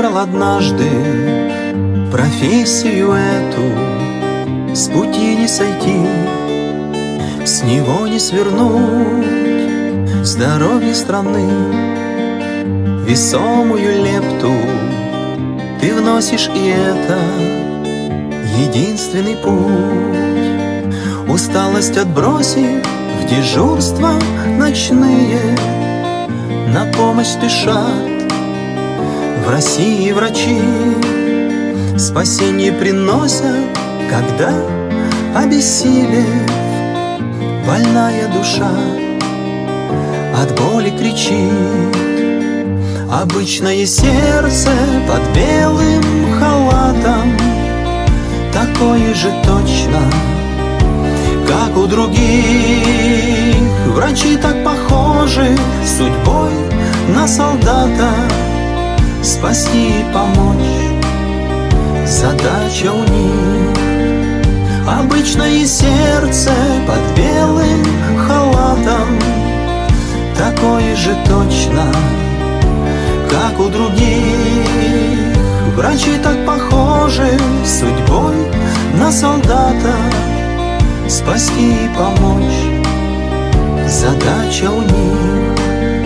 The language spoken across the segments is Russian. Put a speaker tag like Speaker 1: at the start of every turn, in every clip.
Speaker 1: выбрал однажды профессию эту, с пути не сойти, с него не свернуть, в здоровье страны весомую лепту ты вносишь, и это единственный путь. Усталость отбросив, в дежурства ночные на помощь спешат в России врачи. Спасение приносят, когда, обессилев, больная душа от боли кричит. Обычное сердце под белым халатом такое же точно, как у других. Врачи так похожи судьбой на солдата. Спасти и помочь — задача у них. Обычное сердце под белым халатом такое же точно, как у других. Врачи так похожи судьбой на солдата. Спасти и помочь — задача у них.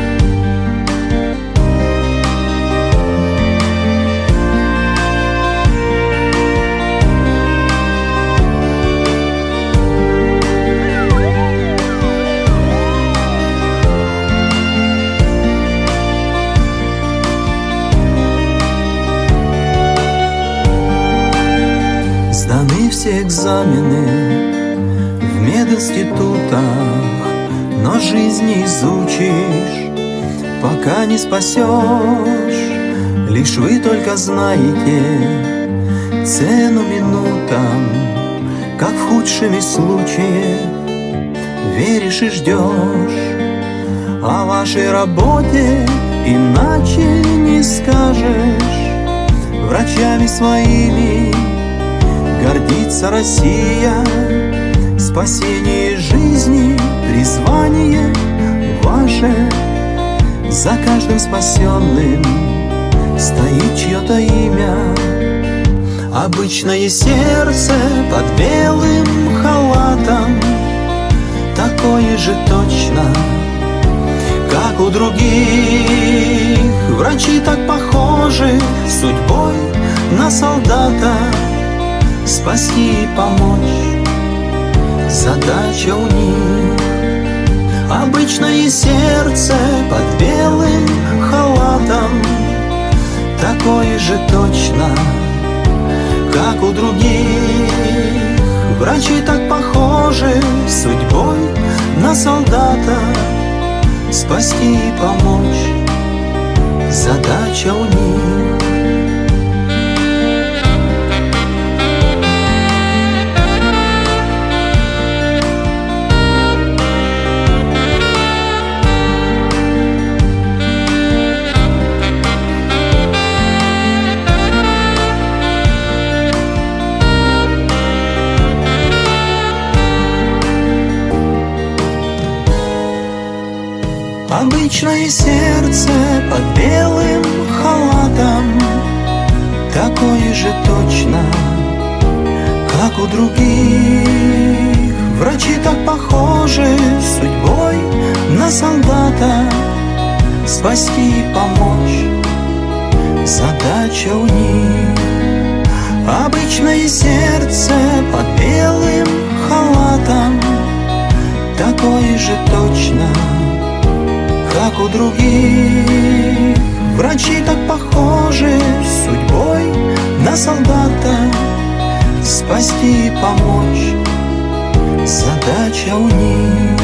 Speaker 1: Сданы все экзамены в мединститутах, но жизнь не изучишь, пока не спасешь. Лишь вы только знаете цену минутам, как в худшем из случаев веришь и ждешь. О вашей работе иначе не скажешь. Врачами своими гордится Россия. Спасение жизни — призвание ваше. За каждым спасенным стоит чье-то имя. Обычное сердце под белым халатом такое же точно, как у других. Врачи так похожи судьбой на солдата. Спасти и помочь — задача у них. Обычное сердце под белым халатом такое же точно, как у других. Врачи так похожи судьбой на солдата. Спасти и помочь — задача у них. Обычное сердце под белым халатом такое же точно, как у других. Врачи так похожи судьбой на солдата. Спасти и помочь — задача у них. Обычное сердце под белым халатом такое же точно, как у других. Врачи так похожи судьбой на солдата. Спасти и помочь — задача у них.